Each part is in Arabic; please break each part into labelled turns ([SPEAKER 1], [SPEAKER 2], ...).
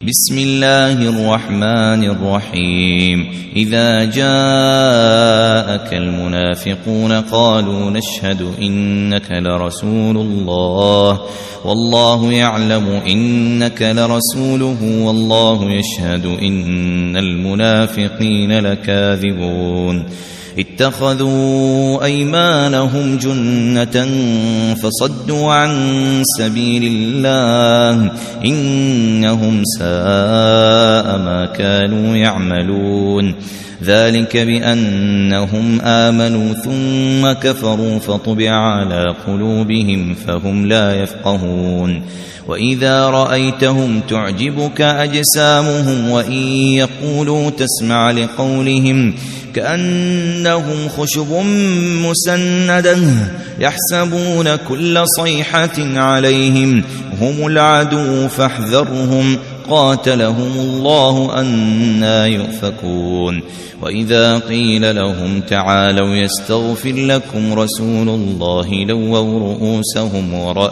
[SPEAKER 1] بسم الله الرحمن الرحيم إذا جاءك المنافقون قالوا نشهد إنك لرسول الله والله يعلم إنك لرسوله والله يشهد إن المنافقين لكاذبون اتخذوا أيمانهم جنة فصدوا عن سبيل الله إنهم ساء ما كانوا يعملون ذلك بأنهم آمنوا ثم كفروا فطبع على قلوبهم فهم لا يفقهون وإذا رأيتهم تعجبك أجسامهم وإن يقولوا تسمع لقولهم كأنهم خشب مسندة يحسبون كل صيحة عليهم هم العدو فاحذرهم قاتلهم الله أنى يؤفكون وإذا قيل لهم تعالوا يستغفر لكم رسول الله لووا رؤوسهم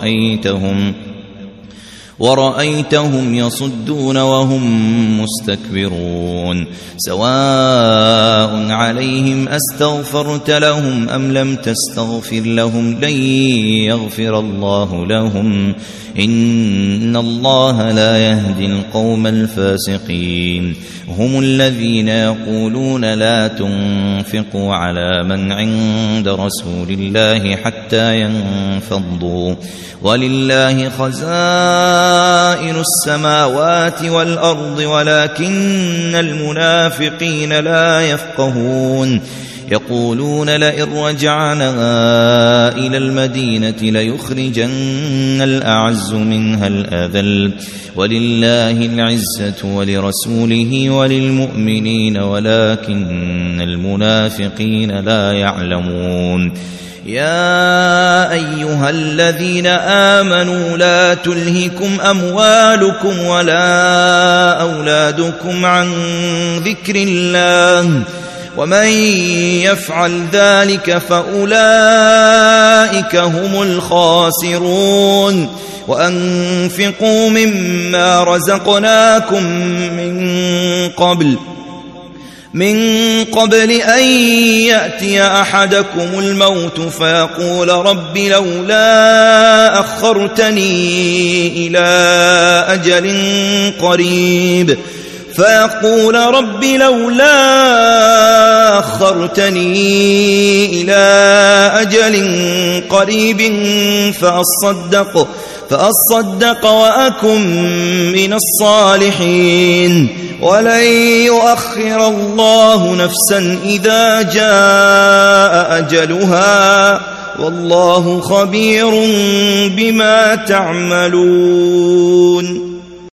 [SPEAKER 1] ورأيتهم يصدون وهم مستكبرون سواء عليهم أستغفرت لهم أم لم تستغفر لهم لن يغفر الله لهم إن الله لا يهدي القوم الفاسقين هم الذين يقولون لا تنفقوا على من عند رسول الله حتى ينفضوا ولله خزائن السماوات والأرض ولكن المنافقين لا يفقهون يقولون لئن رجعنا إلى المدينة ليخرجن الأعز منها الأذل ولله العزة ولرسوله وللمؤمنين ولكن المنافقين لا يعلمون يا أيها الذين آمنوا لا تلهكم أموالكم ولا أولادكم عن ذكر الله ومن يفعل ذلك فأولئك هم الخاسرون وأنفقوا مما رزقناكم من قبل أن يأتي أحدكم الموت فيقول رب لولا أخرتني إلى أجل قريب فأصدق وأكن من الصالحين ولن يؤخر الله نفسا إذا جاء أجلها والله خبير بما تعملون.